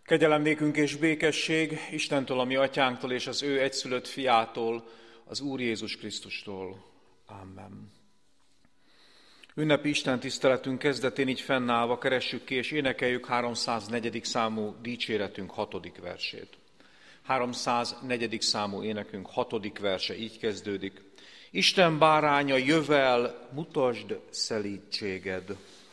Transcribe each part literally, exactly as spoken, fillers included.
Kegyelem nékünk és békesség Istentől, a mi atyánktól és az ő egyszülött fiától, az Úr Jézus Krisztustól. Amen. Ünnepi Isten tiszteletünk kezdetén így fennállva keressük ki és énekeljük háromszáznegyedik számú dicséretünk hatodik versét. háromszáznegyedik számú énekünk hatodik verse így kezdődik. Isten báránya, jövel, mutasd szelídséged.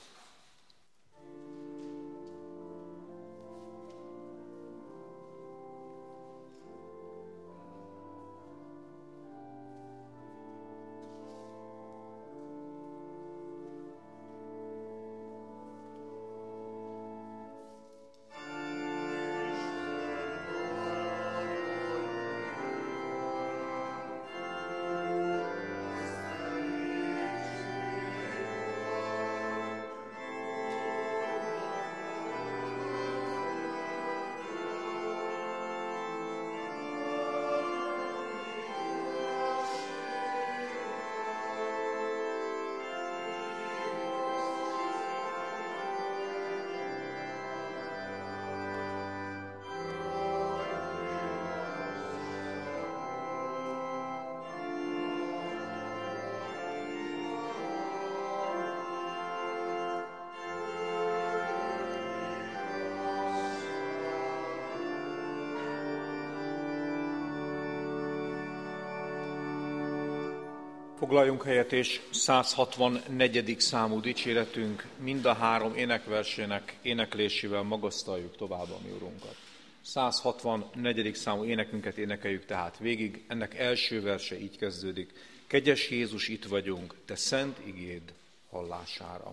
Foglaljunk helyet, és száz hatvannegyedik számú dicséretünk mind a három énekversének éneklésével magasztaljuk tovább a mi Urunkat. száz hatvannegyedik számú énekünket énekeljük tehát végig, ennek első verse így kezdődik. Kegyes Jézus, itt vagyunk, te szent igéd hallására.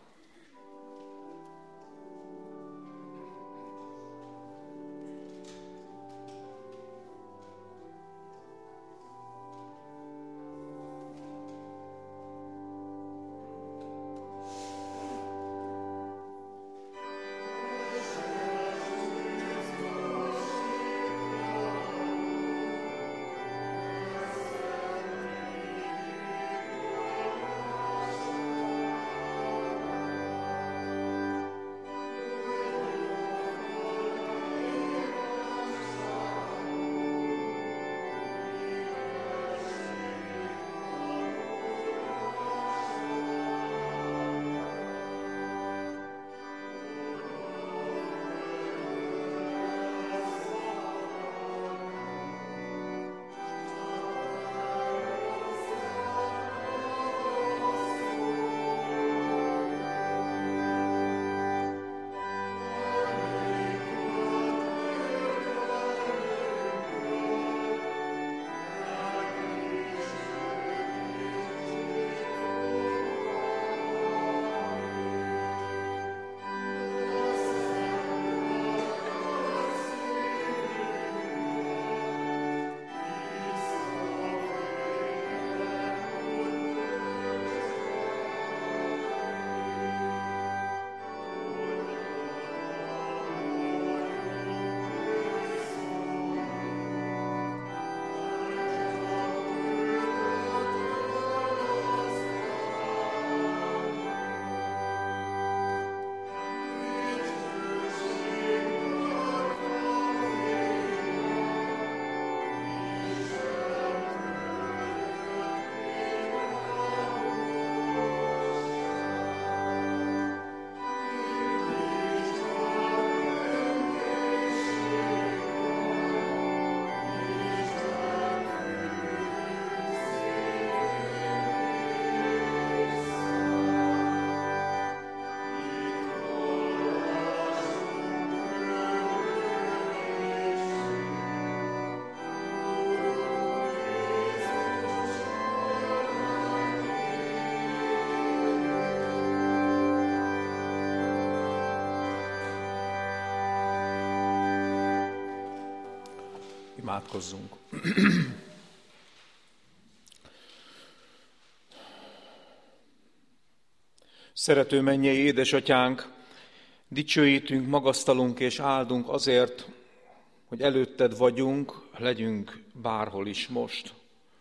Imádkozzunk. Szerető mennyei édesatyánk, dicsőítünk, magasztalunk és áldunk azért, hogy előtted vagyunk, legyünk bárhol is most.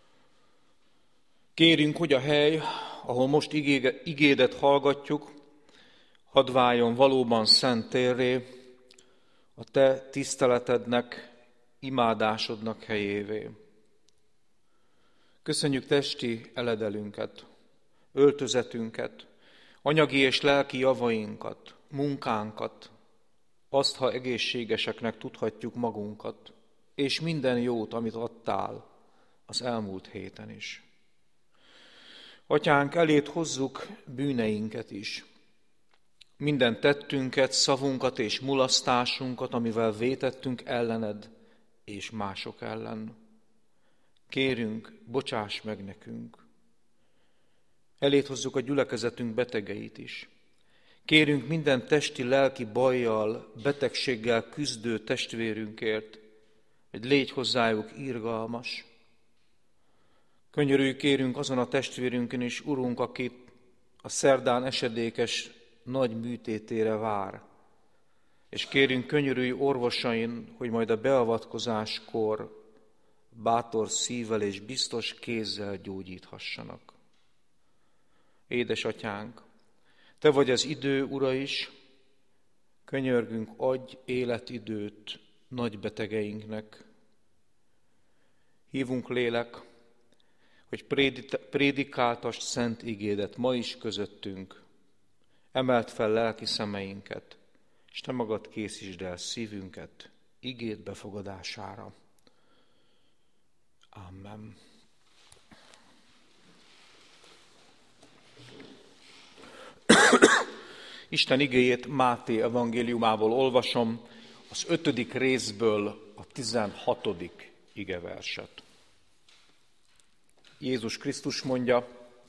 Kérünk, hogy a hely, ahol most igédet hallgatjuk, hadd váljon valóban szent térré, a te tiszteletednek, imádásodnak helyévé. Köszönjük testi eledelünket, öltözetünket, anyagi és lelki javainkat, munkánkat, azt, ha egészségeseknek tudhatjuk magunkat, és minden jót, amit adtál az elmúlt héten is. Atyánk, elét hozzuk bűneinket is, minden tettünket, szavunkat és mulasztásunkat, amivel vétettünk ellened és mások ellen. Kérünk, bocsáss meg nekünk. Elét hozzuk a gyülekezetünk betegeit is. Kérünk minden testi, lelki bajjal, betegséggel küzdő testvérünkért, hogy légy hozzájuk irgalmas. Könyörülj, kérünk azon a testvérünkön is, Urunk, akit a szerdán esedékes nagy műtétére vár. És kérünk, könyörülj orvosain, hogy majd a beavatkozáskor bátor szívvel és biztos kézzel gyógyíthassanak. Édesatyánk, te vagy az idő ura is, könyörgünk, adj életidőt nagy betegeinknek. Hívunk, lélek, hogy prédikáltasd szent igédet ma is közöttünk. Emeld fel lelki szemeinket, és te magad készítsd el szívünket igéd befogadására. Amen. Isten igéjét Máté evangéliumából olvasom, az ötödik részből a tizenhatodik igeverset. Jézus Krisztus mondja: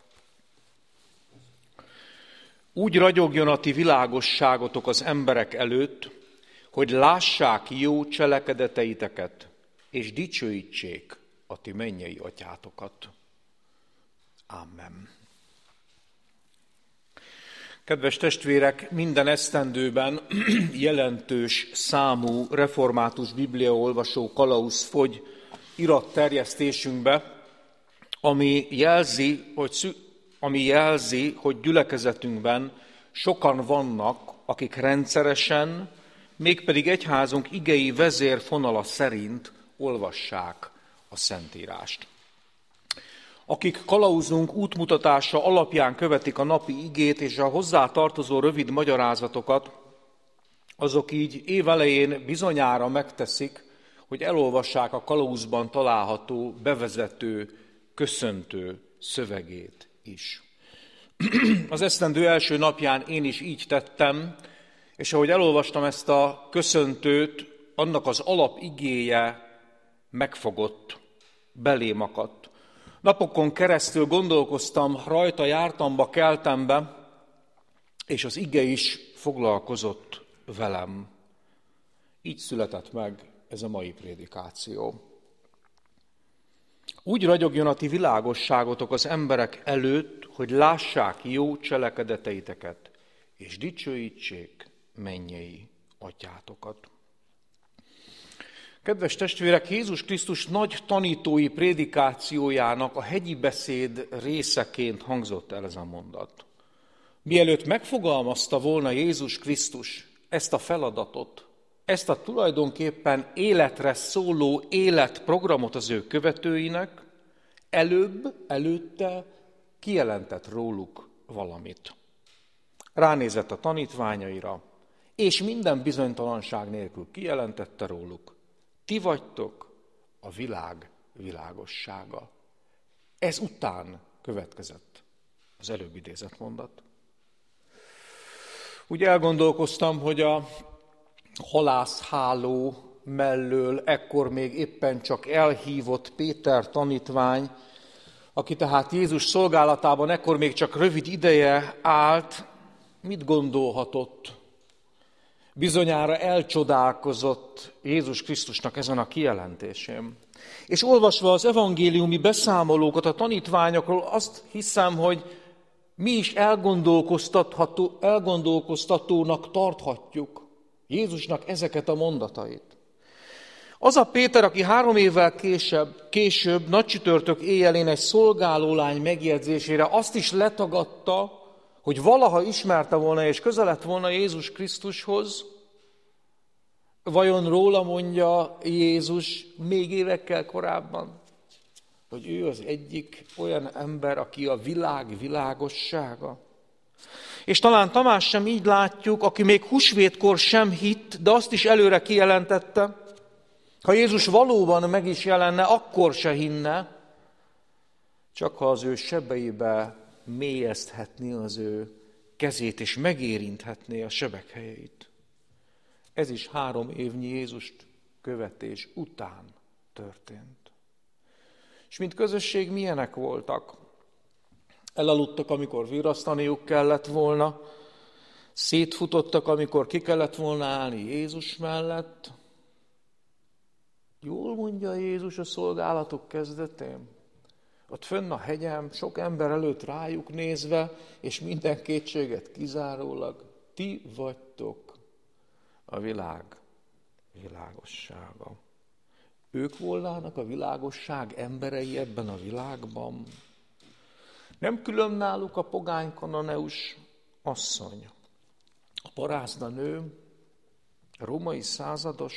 úgy ragyogjon a ti világosságotok az emberek előtt, hogy lássák jó cselekedeteiteket, és dicsőítsék a ti mennyei atyátokat. Amen. Kedves testvérek, minden esztendőben jelentős számú református bibliaolvasó kalauz fogy iratterjesztésünkbe, ami jelzi, hogy, ami jelzi, hogy gyülekezetünkben sokan vannak, akik rendszeresen, mégpedig egyházunk igei vezérfonala szerint olvassák a Szentírást. Akik kalauzunk útmutatása alapján követik a napi igét és a hozzá tartozó rövid magyarázatokat, azok így évelején bizonyára megteszik, hogy elolvassák a kalauzban található bevezető, köszöntő szövegét is. Az esztendő első napján én is így tettem, és ahogy elolvastam ezt a köszöntőt, annak az alapigéje megfogott, belém akadt. Napokon keresztül gondolkoztam rajta, jártamba, keltembe, és az ige is foglalkozott velem. Így született meg ez a mai prédikáció. Úgy ragyogjon a ti világosságotok az emberek előtt, hogy lássák jó cselekedeteiteket, és dicsőítsék mennyei atyátokat. Kedves testvérek, Jézus Krisztus nagy tanítói prédikációjának a hegyi beszéd részeként hangzott el ez a mondat. Mielőtt megfogalmazta volna Jézus Krisztus ezt a feladatot, ezt a tulajdonképpen életre szóló életprogramot az ő követőinek, előbb, előtte kijelentett róluk valamit. Ránézett a tanítványaira, és minden bizonytalanság nélkül kijelentette róluk: ti vagytok a világ világossága. Ez után következett az előbb idézett mondat. Úgy elgondolkoztam, hogy a halászháló mellől ekkor még éppen csak elhívott Péter tanítvány, aki tehát Jézus szolgálatában ekkor még csak rövid ideje állt, mit gondolhatott? Bizonyára elcsodálkozott Jézus Krisztusnak ezen a kijelentésén. És olvasva az evangéliumi beszámolókat a tanítványokról, azt hiszem, hogy mi is elgondolkoztatható, elgondolkoztatónak tarthatjuk Jézusnak ezeket a mondatait. Az a Péter, aki három évvel később, később nagycsütörtök éjjelén egy szolgálólány megjegyzésére azt is letagadta, hogy valaha ismerte volna és közel lett volna Jézus Krisztushoz, Vajon róla mondja Jézus még évekkel korábban, hogy ő az egyik olyan ember, aki a világ világossága? És talán Tamás sem így látjuk, aki még húsvétkor sem hitt, de azt is előre kijelentette, ha Jézus valóban meg is jelenne, akkor se hinne, csak ha az ő sebeibe mélyezthetné az ő kezét, és megérinthetné a sebek helyeit. Ez is három évnyi Jézust követés után történt. És mint közösség milyenek voltak? Elaludtak, amikor virrasztaniuk kellett volna, szétfutottak, amikor ki kellett volna állni Jézus mellett. Jól mondja Jézus a szolgálatok kezdetén? Ott fönn a hegyen, sok ember előtt rájuk nézve, és minden kétséget kizárólag, ti vagytok a világ világossága. Ők volnának a világosság emberei ebben a világban. Nem külön náluk a pogány kananeus asszony, a parászna nő, a római százados.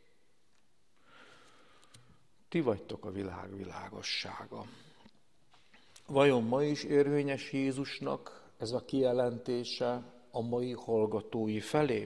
Ti vagytok a világ világossága. Vajon ma is érvényes Jézusnak ez a kijelentése a mai hallgatói felé?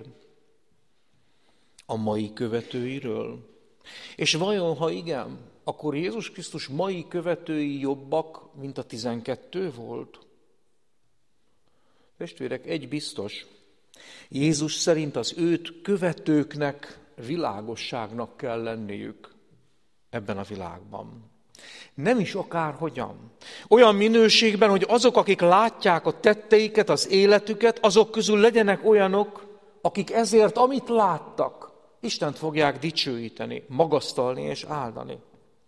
A mai követőiről? És vajon, ha igen, akkor Jézus Krisztus mai követői jobbak, mint a tizenkettő volt? Testvérek, egy biztos, Jézus szerint az őt követőknek világosságnak kell lenniük ebben a világban. Nem is akárhogyan. Olyan minőségben, hogy azok, akik látják a tetteiket, az életüket, azok közül legyenek olyanok, akik ezért, amit láttak, Istent fogják dicsőíteni, magasztalni és áldani.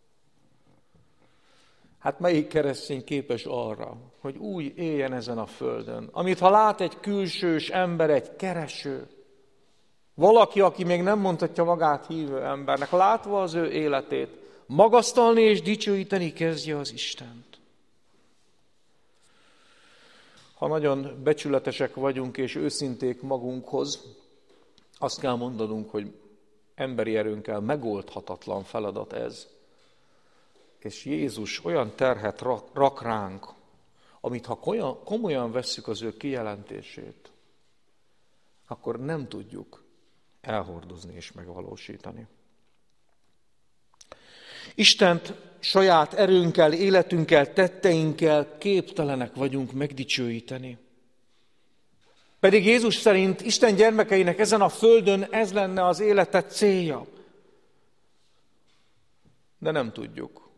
Hát melyik keresztény képes arra, hogy úgy éljen ezen a földön, amit ha lát egy külsős ember, egy kereső, valaki, aki még nem mondhatja magát hívő embernek, látva az ő életét, magasztalni és dicsőíteni kezdje az Istent. Ha nagyon becsületesek vagyunk és őszinték magunkhoz, azt kell mondanunk, hogy emberi erőnkkel megoldhatatlan feladat ez. És Jézus olyan terhet rak ránk, amit ha komolyan vesszük az ő kijelentését, akkor nem tudjuk elhordozni és megvalósítani. Istent saját erőnkkel, életünkkel, tetteinkkel képtelenek vagyunk megdicsőíteni. Pedig Jézus szerint Isten gyermekeinek ezen a földön ez lenne az életet célja. De nem tudjuk.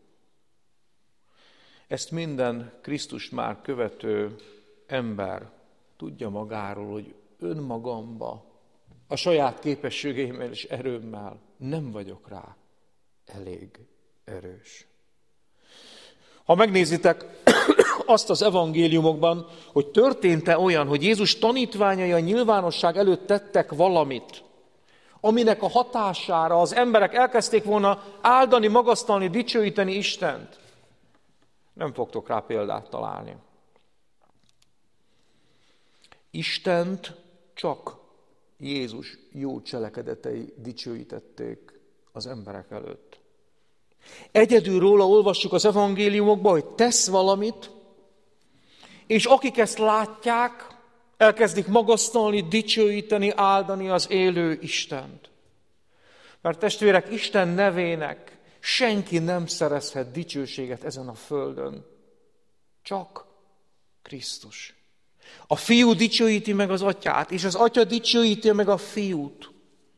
Ezt minden Krisztust már követő ember tudja magáról, hogy önmagamba, a saját képességeimmel és erőmmel nem vagyok rá elég erős. Ha megnézitek azt az evangéliumokban, hogy történt-e olyan, hogy Jézus tanítványai a nyilvánosság előtt tettek valamit, aminek a hatására az emberek elkezdték volna áldani, magasztalni, dicsőíteni Istent, nem fogtok rá példát találni. Istent csak Jézus jó cselekedetei dicsőítették az emberek előtt. Egyedül róla olvassuk az evangéliumokban, hogy tesz valamit, és akik ezt látják, elkezdik magasztalni, dicsőíteni, áldani az élő Istent. Mert testvérek, Isten nevének senki nem szerezhet dicsőséget ezen a földön. Csak Krisztus. A Fiú dicsőíti meg az Atyát, és az Atya dicsőíti meg a Fiút.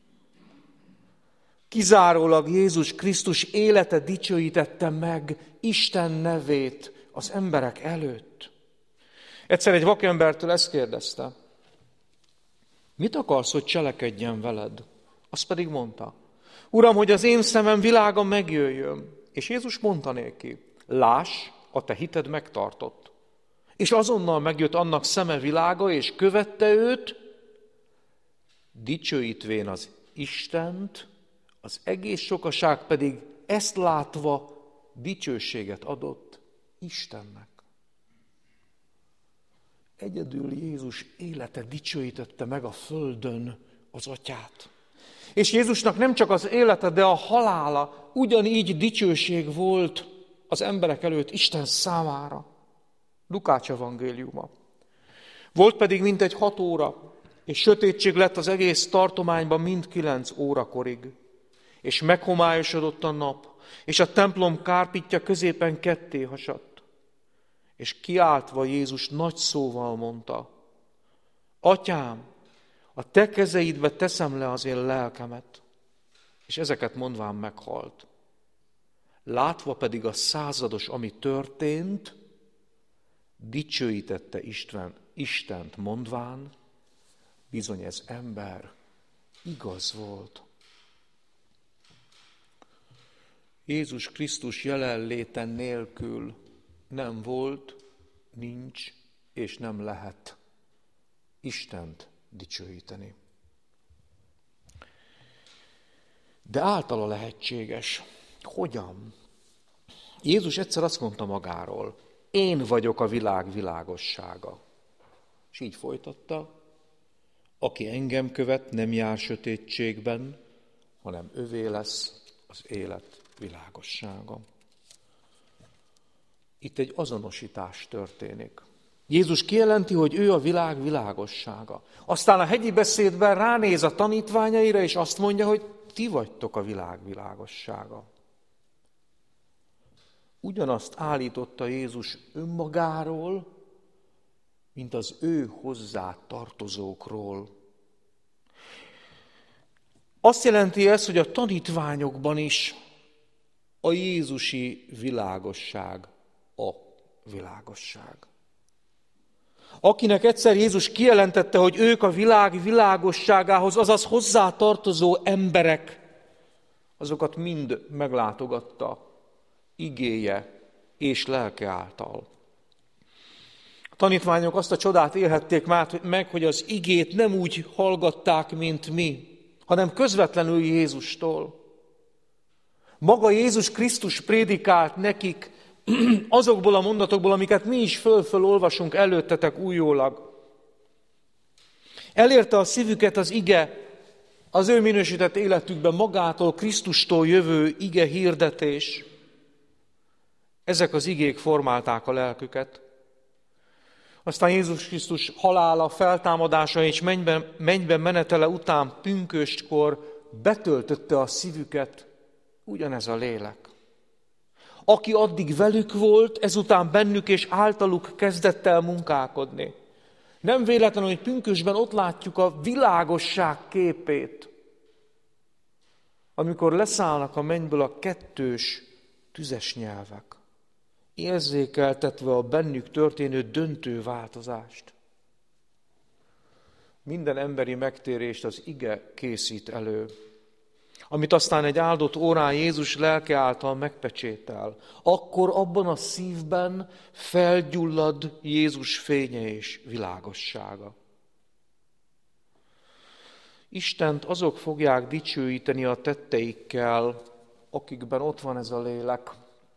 Kizárólag Jézus Krisztus élete dicsőítette meg Isten nevét az emberek előtt. Egyszer egy vakembertől ezt kérdezte: mit akarsz, hogy cselekedjen veled? Azt pedig mondta: Uram, hogy az én szemem világa megjöjjön. És Jézus mondta néki: láss, a te hited megtartott. És azonnal megjött annak szeme világa, és követte őt, dicsőítvén az Istent, az egész sokaság pedig ezt látva dicsőséget adott Istennek. Egyedül Jézus élete dicsőítette meg a földön az Atyát. És Jézusnak nem csak az élete, de a halála ugyanígy dicsőség volt az emberek előtt Isten számára. Lukács evangéliuma. Volt pedig mintegy hat óra, és sötétség lett az egész tartományban mind kilenc órakorig. És meghomályosodott a nap, és a templom kárpitja középen ketté hasadt. És kiáltva Jézus nagy szóval mondta, Atyám, a te kezeidbe teszem le az én lelkemet. És ezeket mondván meghalt. Látva pedig a százados, ami történt, dicsőítette Isten, Istent mondván, bizony ez ember igaz volt. Jézus Krisztus jelenléte nélkül nem volt, nincs és nem lehet Istent dicsőíteni. De általa lehetséges. Hogyan? Jézus egyszer azt mondta magáról, én vagyok a világ világossága. És így folytatta, aki engem követ, nem jár sötétségben, hanem övé lesz az élet világossága. Itt egy azonosítás történik. Jézus kijelenti, hogy ő a világ világossága. Aztán a hegyi beszédben ránéz a tanítványaira, és azt mondja, hogy ti vagytok a világ világossága. Ugyanazt állította Jézus önmagáról, mint az ő hozzá tartozókról. Azt jelenti ez, hogy a tanítványokban is a jézusi világosság a világosság. Akinek egyszer Jézus kijelentette, hogy ők a világ világosságához, azaz hozzá tartozó emberek, azokat mind meglátogatta igéje és lelke által. A tanítványok azt a csodát élhették meg, hogy az igét nem úgy hallgatták, mint mi, hanem közvetlenül Jézustól. Maga Jézus Krisztus prédikált nekik azokból a mondatokból, amiket mi is föl-föl olvasunk előttetek újólag. Elérte a szívüket az ige, az ő minősített életükben magától, Krisztustól jövő ige hirdetés. Ezek az igék formálták a lelküket. Aztán Jézus Krisztus halála, feltámadása és mennyben, mennyben menetele után pünköstkor betöltötte a szívüket ugyanez a lélek. Aki addig velük volt, ezután bennük és általuk kezdett el munkálkodni. Nem véletlenül, hogy pünkösdben ott látjuk a világosság képét, amikor leszállnak a mennyből a kettős, tüzes nyelvek, érzékeltetve a bennük történő döntő változást. Minden emberi megtérést az ige készít elő, amit aztán egy áldott órán Jézus lelke által megpecsétel. Akkor abban a szívben felgyullad Jézus fénye és világossága. Istent azok fogják dicsőíteni a tetteikkel, akikben ott van ez a lélek.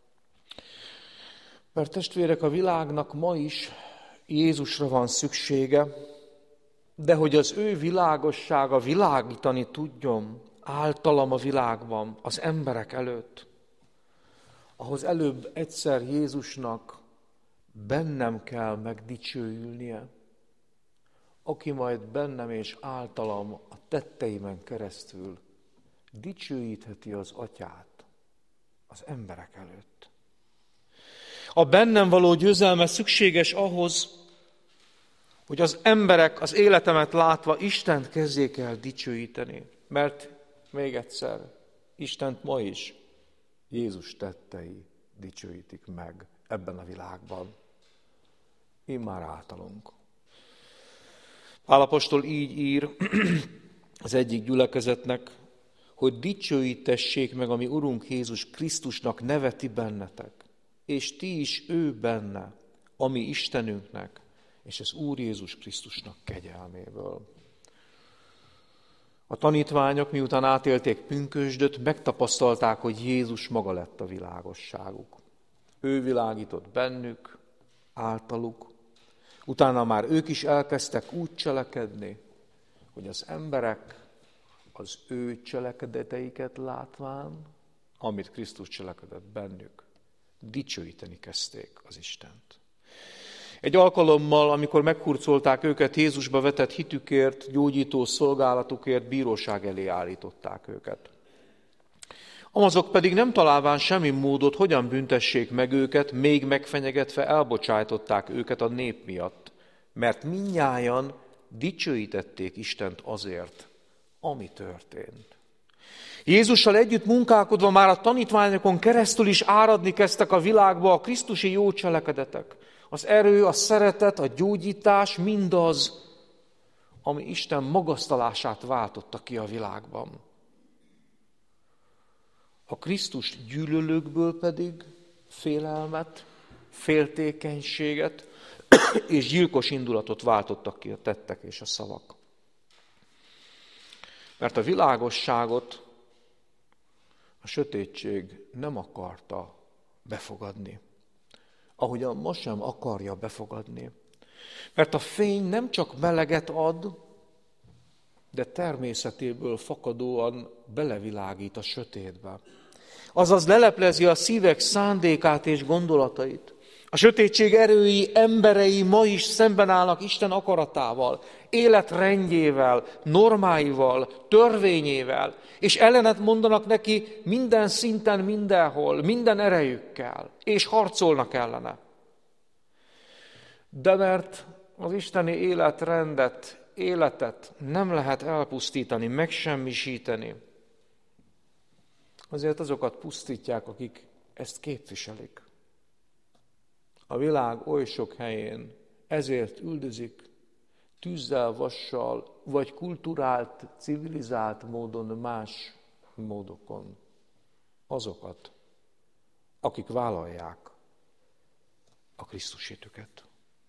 Mert testvérek, a világnak ma is Jézusra van szüksége, de hogy az ő világossága világítani tudjon általam a világban, az emberek előtt, ahhoz előbb egyszer Jézusnak bennem kell megdicsőülnie, aki majd bennem és általam a tetteimen keresztül dicsőítheti az Atyát az emberek előtt. A bennem való győzelme szükséges ahhoz, hogy az emberek az életemet látva Istent kezdjék el dicsőíteni. Mert még egyszer, Istent ma is Jézus tettei dicsőítik meg ebben a világban. Immár általunk. Pál apostol így ír az egyik gyülekezetnek, hogy dicsőítessék meg a mi Urunk Jézus Krisztusnak neveti bennetek, és ti is ő benne, a mi Istenünknek, és az Úr Jézus Krisztusnak kegyelméből. A tanítványok, miután átélték pünkösdöt, megtapasztalták, hogy Jézus maga lett a világosságuk. Ő világított bennük, általuk. Utána már ők is elkezdtek úgy cselekedni, hogy az emberek az ő cselekedeteiket látván, amit Krisztus cselekedett bennük, dicsőíteni kezdték az Istent. Egy alkalommal, amikor meghurcolták őket Jézusba vetett hitükért, gyógyító szolgálatukért, bíróság elé állították őket. Amazok pedig nem találván semmi módot, hogyan büntessék meg őket, még megfenyegetve elbocsájtották őket a nép miatt, mert mindnyájan dicsőítették Istent azért, ami történt. Jézussal együtt munkálkodva már a tanítványokon keresztül is áradni kezdtek a világba a krisztusi jó cselekedetek. Az erő, a szeretet, a gyógyítás, mindaz, ami Isten magasztalását váltotta ki a világban. A Krisztust gyűlölőkből pedig félelmet, féltékenységet és gyilkos indulatot váltottak ki a tettek és a szavak. Mert a világosságot a sötétség nem akarta befogadni, ahogyan ma sem akarja befogadni. Mert a fény nem csak meleget ad, de természetéből fakadóan belevilágít a sötétbe. Azaz leleplezi a szívek szándékát és gondolatait. A sötétség erői, emberei ma is szemben állnak Isten akaratával, életrendjével, normáival, törvényével, és ellenet mondanak neki minden szinten, mindenhol, minden erejükkel, és harcolnak ellene. De mert az isteni életrendet, életet nem lehet elpusztítani, megsemmisíteni, azért azokat pusztítják, akik ezt képviselik. A világ oly sok helyén ezért üldözik, tűzzel, vassal, vagy kulturált, civilizált módon, más módokon azokat, akik vállalják a Krisztus hitüket.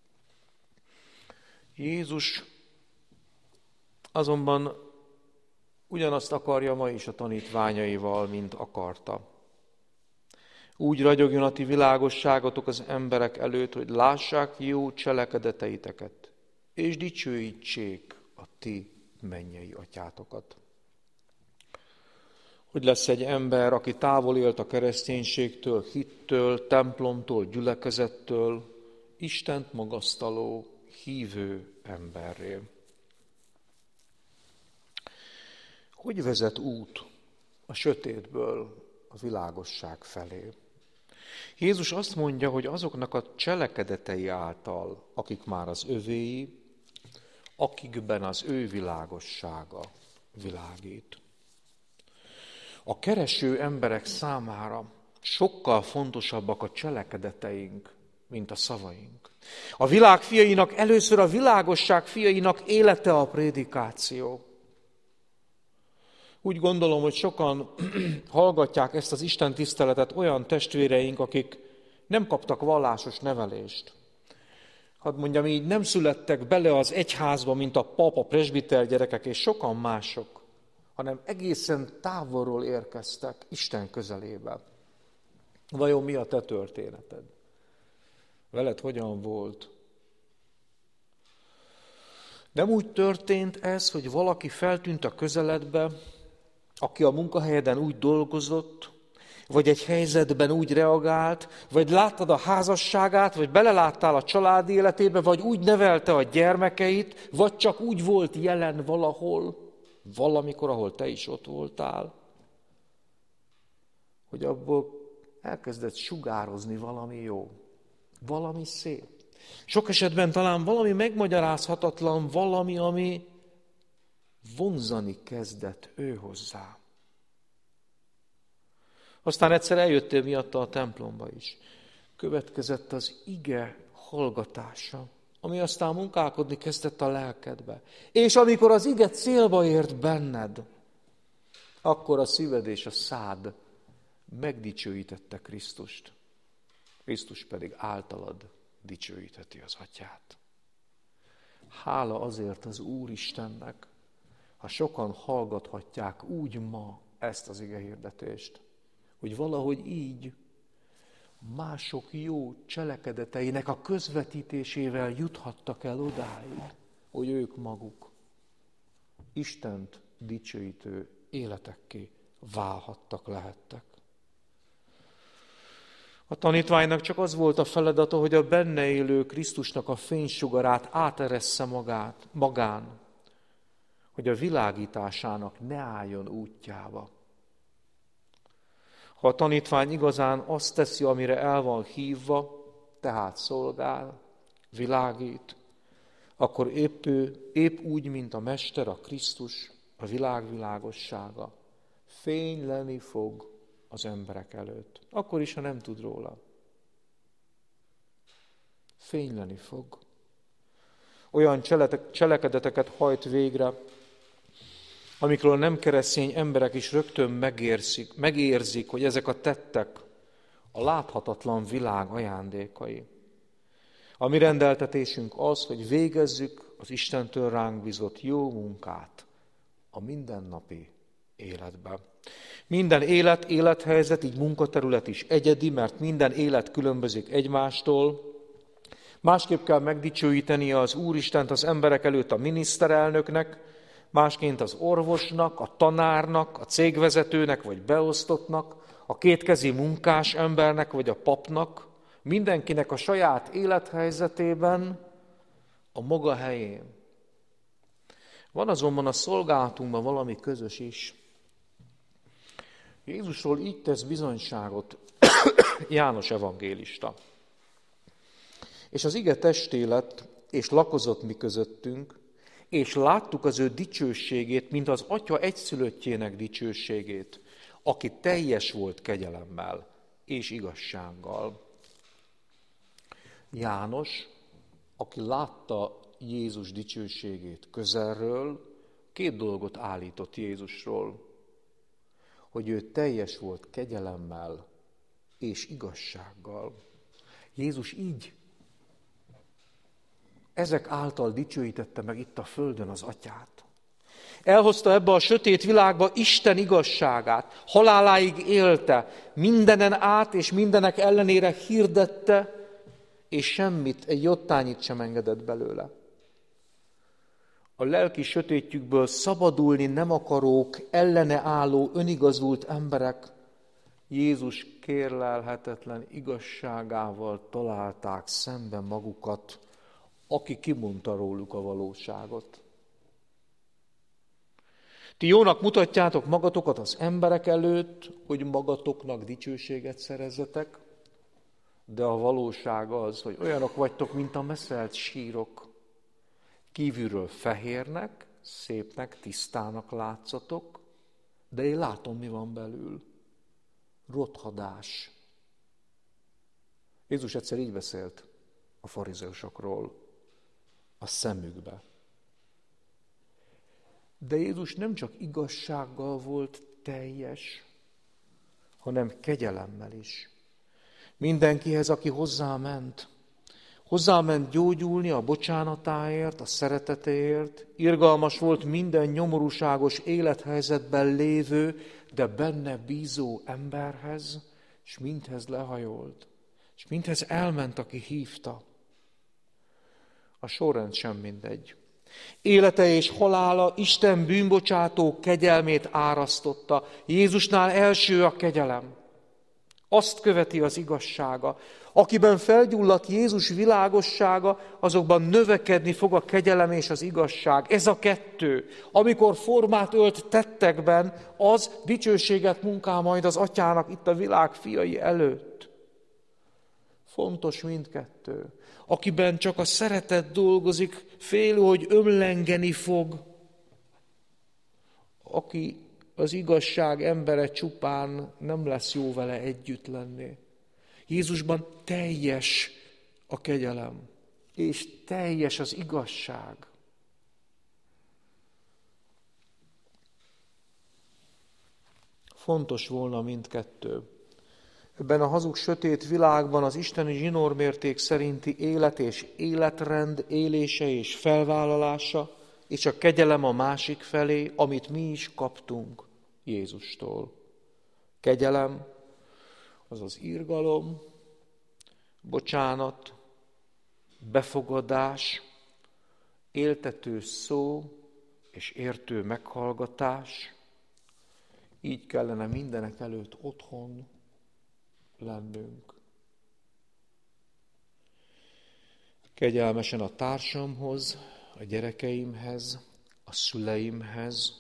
Jézus azonban ugyanazt akarja ma is a tanítványaival, mint akarta. Úgy ragyogjon a ti világosságotok az emberek előtt, hogy lássák jó cselekedeteiteket, és dicsőítsék a ti mennyei atyátokat. Hogy lesz egy ember, aki távol élt a kereszténységtől, hittől, templomtól, gyülekezettől, Istent magasztaló, hívő emberré. Hogy vezet út a sötétből a világosság felé? Jézus azt mondja, hogy azoknak a cselekedetei által, akik már az övéi, akikben az ő világossága világít. A kereső emberek számára sokkal fontosabbak a cselekedeteink, mint a szavaink. A világ fiainak, először a világosság fiainak élete a prédikáció. Úgy gondolom, hogy sokan hallgatják ezt az Isten tiszteletet olyan testvéreink, akik nem kaptak vallásos nevelést. Hadd mondjam így, nem születtek bele az egyházba, mint a pap, a presbiter gyerekek és sokan mások, hanem egészen távolról érkeztek Isten közelébe. Vajon mi a te történeted? Veled hogyan volt? Nem úgy történt ez, hogy valaki feltűnt a közeledbe, aki a munkahelyeden úgy dolgozott, vagy egy helyzetben úgy reagált, vagy láttad a házasságát, vagy beleláttál a család életébe, vagy úgy nevelte a gyermekeit, vagy csak úgy volt jelen valahol, valamikor, ahol te is ott voltál, hogy abból elkezdett sugározni valami jó, valami szép. Sok esetben talán valami megmagyarázhatatlan, valami, ami vonzani kezdett ő hozzá. Aztán egyszer eljöttél miatta a templomba is. Következett az ige hallgatása, ami aztán munkálkodni kezdett a lelkedbe. És amikor az ige célba ért benned, akkor a szíved és a szád megdicsőítette Krisztust. Krisztus pedig általad dicsőíteti az Atyát. Hála azért az Úristennek, ha sokan hallgathatják úgy ma ezt az igehirdetést, hogy valahogy így mások jó cselekedeteinek a közvetítésével juthattak el odáig, hogy ők maguk Istent dicsőítő életekké válhattak, lehettek. A tanítványnak csak az volt a feladata, hogy a benne élő Krisztusnak a fénysugarát áteressze magát, magán, hogy a világításának ne álljon útjába. Ha a tanítvány igazán azt teszi, amire el van hívva, tehát szolgál, világít, akkor épp, ő, épp úgy, mint a Mester, a Krisztus, a világ világossága, fényleni fog az emberek előtt. Akkor is, ha nem tud róla. Fényleni fog. Olyan cselekedeteket hajt végre, amikről a nem keresztény emberek is rögtön megérzik, megérzik, hogy ezek a tettek a láthatatlan világ ajándékai. A mi rendeltetésünk az, hogy végezzük az Istentől ránk bízott jó munkát a mindennapi életben. Minden élet, élethelyzet, így munkaterület is egyedi, mert minden élet különbözik egymástól. Másképp kell megdicsőítenie az Úristent az emberek előtt a miniszterelnöknek, másként az orvosnak, a tanárnak, a cégvezetőnek vagy beosztottnak, a kétkezi munkás embernek vagy a papnak, mindenkinek a saját élethelyzetében, a maga helyén. Van azonban a szolgálatunkban valami közös is. Jézusról így tesz bizonyságot János evangélista. És az ige testé lett, és lakozott mi közöttünk, és láttuk az ő dicsőségét, mint az Atya egyszülöttjének dicsőségét, aki teljes volt kegyelemmel és igazsággal. János, aki látta Jézus dicsőségét közelről, két dolgot állított Jézusról, hogy ő teljes volt kegyelemmel és igazsággal. Jézus így, ezek által dicsőítette meg itt a földön az Atyát. Elhozta ebbe a sötét világba Isten igazságát, haláláig élte, mindenen át és mindenek ellenére hirdette, és semmit, egy jottányit sem engedett belőle. A lelki sötétjükből szabadulni nem akarók, ellene álló, önigazult emberek Jézus kérlelhetetlen igazságával találták szemben magukat, aki kimondta róluk a valóságot. Ti jónak mutatjátok magatokat az emberek előtt, hogy magatoknak dicsőséget szerezzetek, de a valóság az, hogy olyanok vagytok, mint a meszelt sírok. Kívülről fehérnek, szépnek, tisztának látszatok, de én látom, mi van belül. Rothadás. Jézus egyszer így beszélt a farizeusokról, a szemükbe. De Jézus nem csak igazsággal volt teljes, hanem kegyelemmel is. Mindenkihez, aki hozzáment, hozzáment gyógyulni a bocsánatáért, a szeretetéért, irgalmas volt minden nyomorúságos élethelyzetben lévő, de benne bízó emberhez, és mindhez lehajolt, és mindhez elment, aki hívta. A sorrend sem mindegy. Élete és halála Isten bűnbocsátó kegyelmét árasztotta. Jézusnál első a kegyelem. Azt követi az igazsága. Akiben felgyulladt Jézus világossága, azokban növekedni fog a kegyelem és az igazság. Ez a kettő. Amikor formát ölt tettekben, az dicsőséget munkál majd az Atyának itt a világ fiai előtt. Fontos mindkettő. Akiben csak a szeretet dolgozik, félő, hogy ömlengeni fog. Aki az igazság embere csupán nem lesz jó vele együtt lenni. Jézusban teljes a kegyelem, és teljes az igazság. Fontos volna mindkettő. Ebben a hazug sötét világban az isteni zsinórmérték szerinti élet és életrend élése és felvállalása, és a kegyelem a másik felé, amit mi is kaptunk Jézustól. Kegyelem, az az irgalom, bocsánat, befogadás, éltető szó és értő meghallgatás, így kellene mindenek előtt otthon lennünk. Kegyelmesen a társamhoz, a gyerekeimhez, a szüleimhez,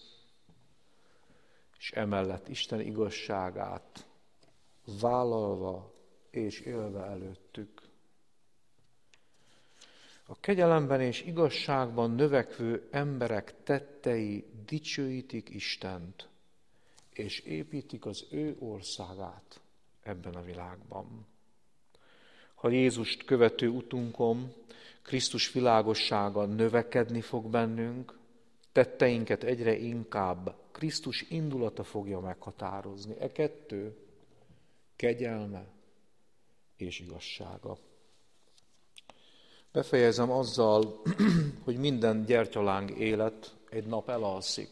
és emellett Isten igazságát vállalva és élve előttük. A kegyelemben és igazságban növekvő emberek tettei dicsőítik Istent, és építik az ő országát ebben a világban. Ha Jézust követő utunkon Krisztus világossága növekedni fog bennünk, tetteinket egyre inkább Krisztus indulata fogja meghatározni. E kettő, kegyelme és igazsága. Befejezem azzal, hogy minden gyertyaláng élet egy nap elalszik.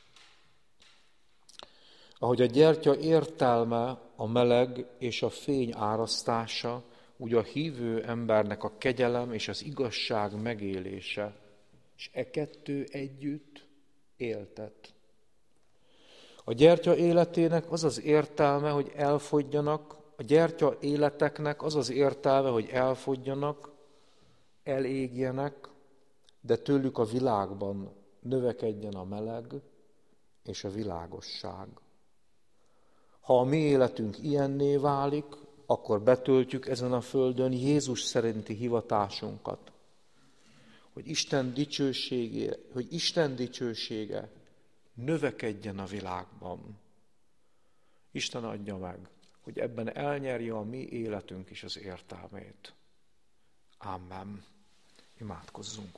Ahogy a gyertya értelme a meleg és a fény árasztása, úgy a hívő embernek a kegyelem és az igazság megélése, és e kettő együtt éltet. A gyertya életének az az értelme, hogy elfogyjanak, a gyertya életeknek az az értelme, hogy elfogyjanak, elégjenek, de tőlük a világban növekedjen a meleg és a világosság. Ha a mi életünk ilyenné válik, akkor betöltjük ezen a földön Jézus szerinti hivatásunkat, hogy Isten dicsősége, hogy Isten dicsősége növekedjen a világban. Isten adja meg, hogy ebben elnyerje a mi életünk is az értelmét. Amen. Imádkozzunk.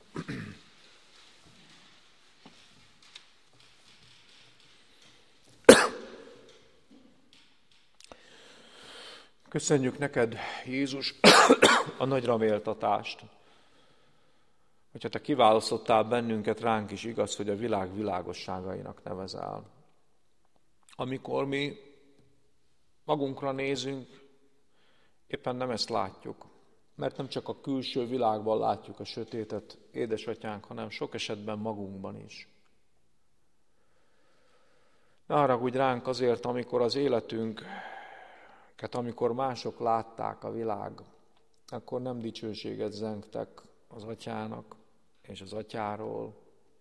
Köszönjük neked, Jézus, a nagyra méltatást, hogyha te kiválasztottál bennünket, ránk is igaz, hogy a világ világosságainak nevezel. Amikor mi magunkra nézünk, éppen nem ezt látjuk, mert nem csak a külső világban látjuk a sötétet, édesatyánk, hanem sok esetben magunkban is. Ne haragudj ránk azért, amikor az életünket, amikor mások látták a világ, akkor nem dicsőséget zengtek az atyának és az atyáról,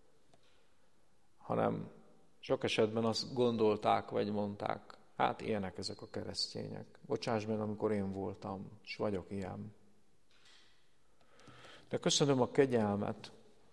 hanem sok esetben azt gondolták, vagy mondták, hát ilyenek ezek a keresztények. Bocsáss meg, amikor én voltam, és vagyok ilyen. De köszönöm a kegyelmet,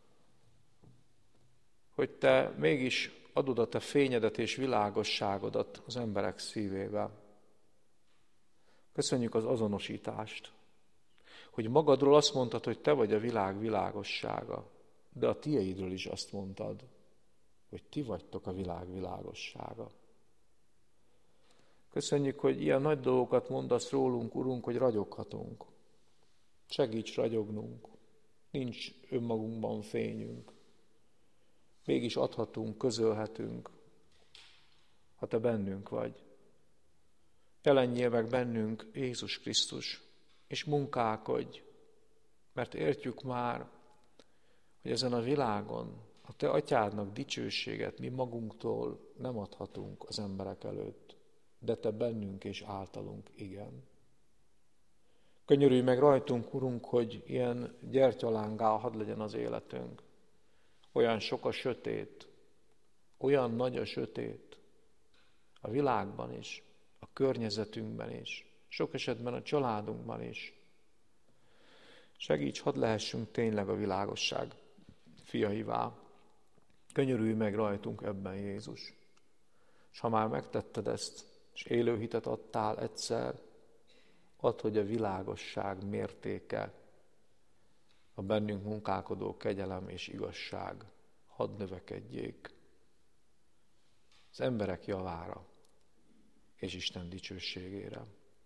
hogy te mégis adod a te fényedet és világosságodat az emberek szívébe. Köszönjük az azonosítást, hogy magadról azt mondtad, hogy te vagy a világ világossága, de a tieidről is azt mondtad, hogy ti vagytok a világ világossága. Köszönjük, hogy ilyen nagy dolgokat mondasz rólunk, Urunk, hogy ragyoghatunk. Segíts ragyognunk, nincs önmagunkban fényünk. Mégis adhatunk, közölhetünk, ha te bennünk vagy. Jelenjél meg bennünk, Jézus Krisztus, és munkálkodj, mert értjük már, hogy ezen a világon a te atyádnak dicsőséget mi magunktól nem adhatunk az emberek előtt, de te bennünk és általunk igen. Könyörülj meg rajtunk, Urunk, hogy ilyen gyertyalángá hadd legyen az életünk. Olyan sok a sötét, olyan nagy a sötét a világban is, a környezetünkben is, sok esetben a családunkban is. Segíts, hadd lehessünk tényleg a világosság fiaivá. Könyörülj meg rajtunk ebben, Jézus. És ha már megtetted ezt, és élő hitet adtál egyszer, add, hogy a világosság mértéke, a bennünk munkálkodó kegyelem és igazság hadd növekedjék az emberek javára és Isten dicsőségére.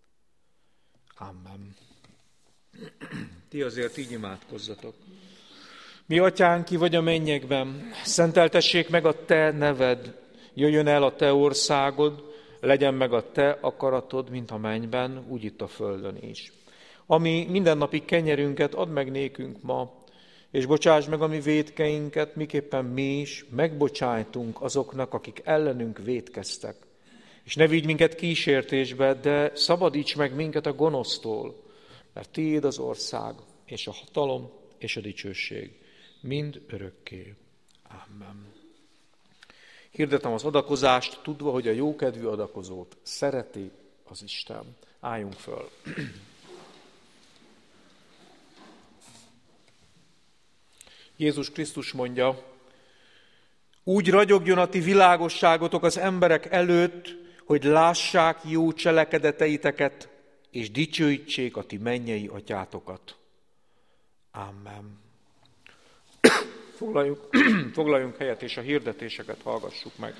Amen. Ti azért így imádkozzatok. Mi atyánk, ki vagy a mennyekben, szenteltessék meg a te neved, jöjjön el a te országod, legyen meg a te akaratod, mint a mennyben, úgy itt a földön is. Ami mindennapi kenyerünket add meg nékünk ma, és bocsáss meg a mi vétkeinket, miképpen mi is megbocsájtunk azoknak, akik ellenünk vétkeztek. És ne vigy minket kísértésbe, de szabadíts meg minket a gonosztól, mert tiéd az ország, és a hatalom, és a dicsőség, mind örökké. Amen. Hirdetem az adakozást, tudva, hogy a jókedvű adakozót szereti az Isten. Álljunk föl. Jézus Krisztus mondja, úgy ragyogjon a ti világosságotok az emberek előtt, hogy lássák jó cselekedeteiteket, és dicsőítsék a ti mennyei atyátokat. Amen. Foglaljunk, foglaljunk helyet, és a hirdetéseket hallgassuk meg.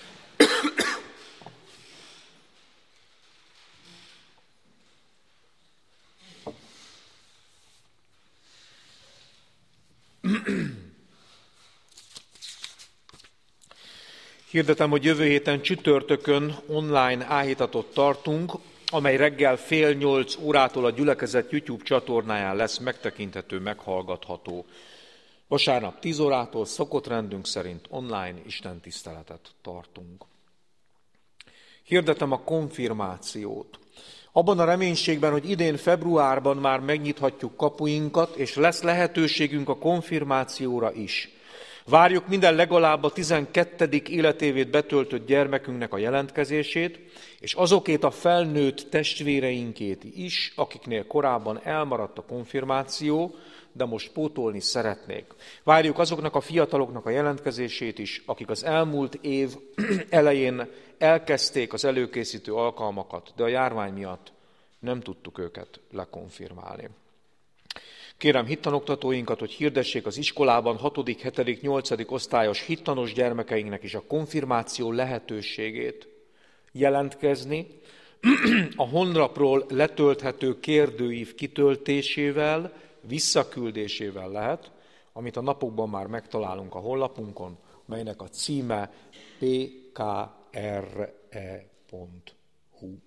Hirdetem, hogy jövő héten csütörtökön online áhítatot tartunk, amely reggel fél nyolc órától a gyülekezet YouTube csatornáján lesz megtekinthető, meghallgatható. Vasárnap tíz órától szokott rendünk szerint online istentiszteletet tartunk. Hirdetem a konfirmációt. Abban a reménységben, hogy idén februárban már megnyithatjuk kapuinkat, és lesz lehetőségünk a konfirmációra is. Várjuk minden legalább a tizenkettedik életévét betöltött gyermekünknek a jelentkezését, és azokét a felnőtt testvéreinkét is, akiknél korábban elmaradt a konfirmáció, de most pótolni szeretnék. Várjuk azoknak a fiataloknak a jelentkezését is, akik az elmúlt év elején elkezdték az előkészítő alkalmakat, de a járvány miatt nem tudtuk őket lekonfirmálni. Kérem hittanoktatóinkat, hogy hirdessék az iskolában hatodik, hetedik, nyolcadik osztályos hittanos gyermekeinknek is a konfirmáció lehetőségét jelentkezni, a honlapról letölthető kérdőív kitöltésével, visszaküldésével lehet, amit a napokban már megtalálunk a honlapunkon, melynek a címe p k r e pont h u.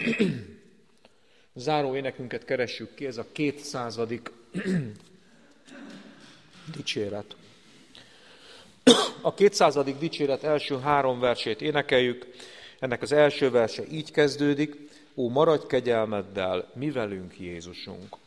Záró énekünket keressük ki, ez a kétszázadik dicséret. A kétszázadik dicséret első három versét énekeljük. Ennek az első verse így kezdődik: Ó, maradj kegyelmeddel, mi velünk Jézusunk.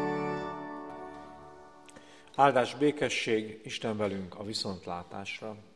Áldás, békesség, Isten velünk a viszontlátásra.